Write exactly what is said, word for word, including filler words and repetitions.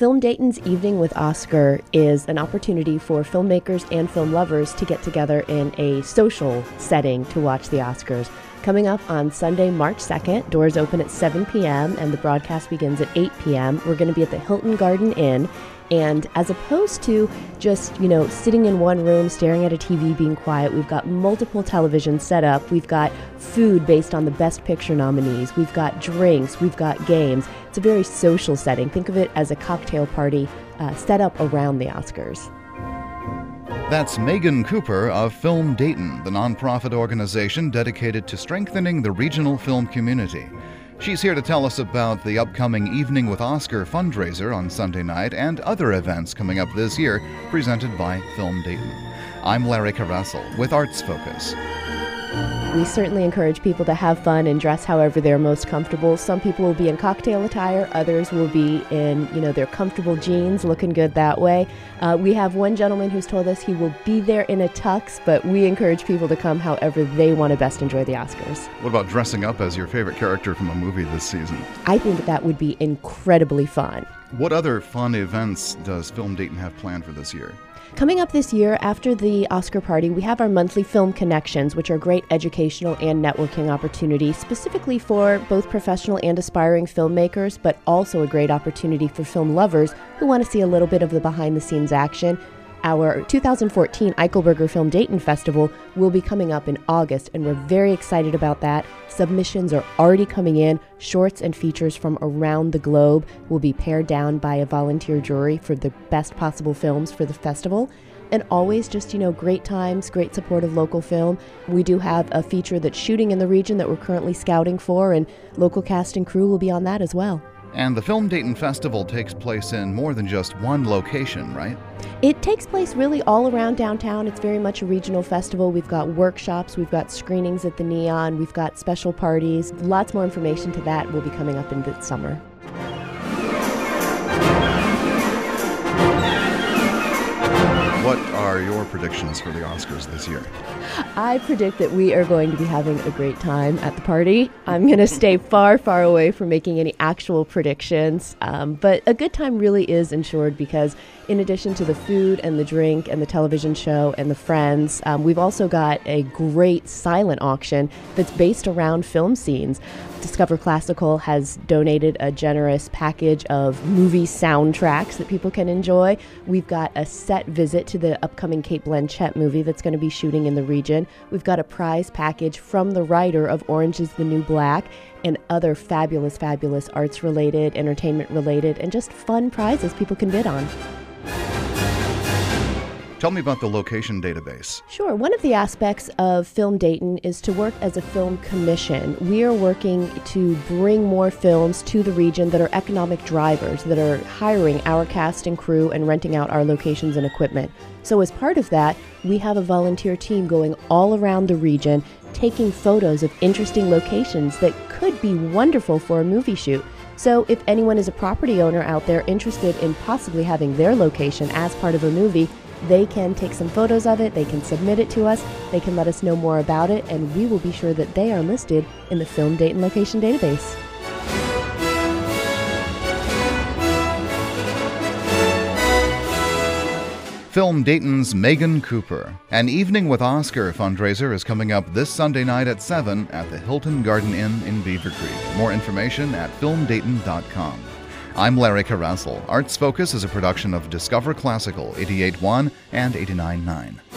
Film Dayton's Evening with Oscar is an opportunity for filmmakers and film lovers to get together in a social setting to watch the Oscars. Coming up on Sunday, March second, doors open at seven p.m. and the broadcast begins at eight p.m. We're going to be at the Hilton Garden Inn. And as opposed to just, you know, sitting in one room, staring at a T V, being quiet, we've got multiple televisions set up. We've got food based on the Best Picture nominees. We've got drinks. We've got games. It's a very social setting. Think of it as a cocktail party uh, set up around the Oscars. That's Megan Cooper of Film Dayton, the nonprofit organization dedicated to strengthening the regional film community. She's here to tell us about the upcoming Evening with Oscar fundraiser on Sunday night and other events coming up this year presented by Film Dayton. I'm Larry Caressel with Arts Focus. We certainly encourage people to have fun and dress however they're most comfortable. Some people will be in cocktail attire, others will be in, you know, their comfortable jeans, looking good that way. Uh, we have one gentleman who's told us he will be there in a tux, but we encourage people to come however they want to best enjoy the Oscars. What about dressing up as your favorite character from a movie this season? I think that would be incredibly fun. What other fun events does Film Dayton have planned for this year? Coming up this year, after the Oscar party, we have our monthly Film Connections, which are great educational and networking opportunities, specifically for both professional and aspiring filmmakers, but also a great opportunity for film lovers who want to see a little bit of the behind-the-scenes action. Our two thousand fourteen Eichelberger Film Dayton Festival will be coming up in August, and we're very excited about that. Submissions are already coming in. Shorts and features from around the globe will be pared down by a volunteer jury for the best possible films for the festival. And always just, you know, great times, great support of local film. We do have a feature that's shooting in the region that we're currently scouting for, and local cast and crew will be on that as well. And the Film Dayton Festival takes place in more than just one location, right? It takes place really all around downtown. It's very much a regional festival. We've got workshops, we've got screenings at the Neon, we've got special parties. Lots more information to that will be coming up in the summer. What are your predictions for the Oscars this year? I predict that we are going to be having a great time at the party. I'm going to stay far, far away from making any actual predictions, um, but a good time really is ensured because in addition to the food and the drink and the television show and the friends, um, we've also got a great silent auction that's based around film scenes. Discover Classical has donated a generous package of movie soundtracks that people can enjoy. We've got a set visit to the upcoming Cate Blanchett movie that's going to be shooting in the region. We've got a prize package from the writer of Orange is the New Black and other fabulous, fabulous arts-related, entertainment-related, and just fun prizes people can bid on. Tell me about the location database. Sure. One of the aspects of Film Dayton is to work as a film commission. We are working to bring more films to the region that are economic drivers, that are hiring our cast and crew and renting out our locations and equipment. So as part of that, we have a volunteer team going all around the region, taking photos of interesting locations that could be wonderful for a movie shoot. So if anyone is a property owner out there interested in possibly having their location as part of a movie, they can take some photos of it, they can submit it to us, they can let us know more about it, and we will be sure that they are listed in the Film Dayton location database. Film Dayton's Megan Cooper. An Evening with Oscar fundraiser is coming up this Sunday night at seven at the Hilton Garden Inn in Beaver Creek. More information at film dayton dot com. I'm Larry Caressel. Arts Focus is a production of Discover Classical eighty-eight point one and eighty-nine point nine.